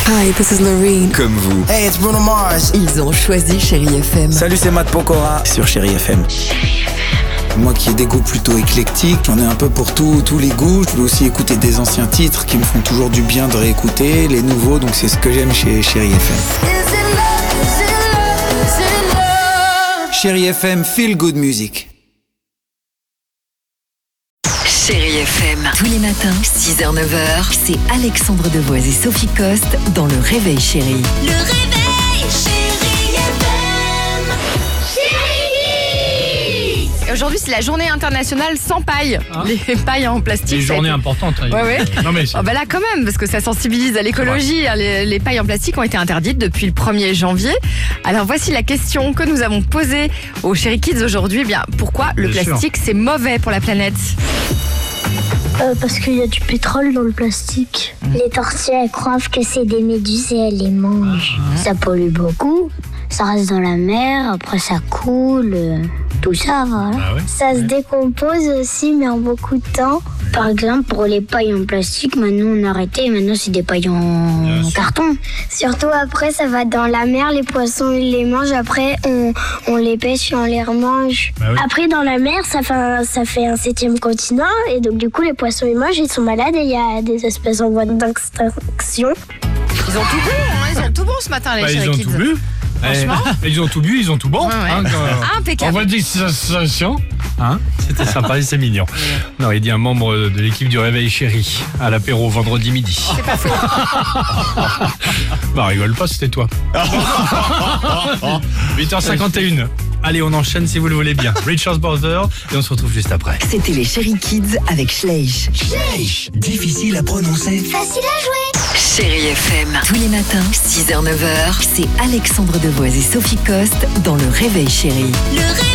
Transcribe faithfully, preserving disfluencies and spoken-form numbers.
Hi, this is Loreen. Comme vous. Hey, it's Bruno Mars. Ils ont choisi Chérie F M. Salut, c'est Matt Pokora sur Chérie F M. Moi qui ai des goûts plutôt éclectiques, j'en ai un peu pour tout, tous les goûts. Je peux aussi écouter des anciens titres qui me font toujours du bien de réécouter, les nouveaux, donc c'est ce que j'aime chez Chérie F M. Chérie F M, feel good music. Chérie F M, tous les matins, six heures neuf heures, c'est Alexandre Devoise et Sophie Coste dans Le Réveil Chérie. Le réveil, Chérie F M. Chérie. Et aujourd'hui, c'est la journée internationale sans paille. Hein Les pailles en plastique. Des ça a journées été- importantes. hein. Ouais, ouais. Non mais c'est- Oh bah là quand même, parce que ça sensibilise à l'écologie. Les, les pailles en plastique ont été interdites depuis le premier janvier. Alors voici la question que nous avons posée aux Chéri Kids aujourd'hui. Eh bien, pourquoi le Bien sûr. plastique c'est mauvais pour la planète? Euh, parce qu'il y a du pétrole dans le plastique. Les tortues, elles croient que c'est des méduses et elles les mangent. Ça pollue beaucoup. Ça reste dans la mer, après ça coule. euh, Tout ça, voilà. Ah ouais. Ça se décompose aussi, mais en beaucoup de temps. Par exemple, pour les pailles en plastique, maintenant on a arrêté. Maintenant, c'est des pailles en Bien sûr. carton. Surtout après, ça va dans la mer. Les poissons, ils les mangent. Après, on, on les pêche et on les remange. Bah oui. Après, dans la mer, ça fait, un, ça fait un septième continent. Et donc, du coup, les poissons, ils mangent, ils sont malades. Et il y a des espèces en voie d'extinction. Ils ont tout bon, hein, ils ont tout bon ce matin les Bah, Chéri ils ont Kids. tout bu. Franchement. Eh, ils ont tout bu, ils ont tout bon. Ouais, ouais. Hein, quand- Impeccable. En voie d'extinction. Hein C'était sympa et c'est mignon. Non, il dit un membre de l'équipe du Réveil Chéri à l'apéro vendredi midi. C'est pas faux. Bah rigole pas, c'était toi. huit heures cinquante et une. Allez, on enchaîne si vous le voulez bien. Richard Brothers et on se retrouve juste après. C'était les Chéri Kids avec Schleich. Difficile à prononcer. Facile à jouer. Chérie F M, tous les matins, six heures neuf heures, c'est Alexandre Devoise et Sophie Coste dans Le Réveil Chérie. Le réveil.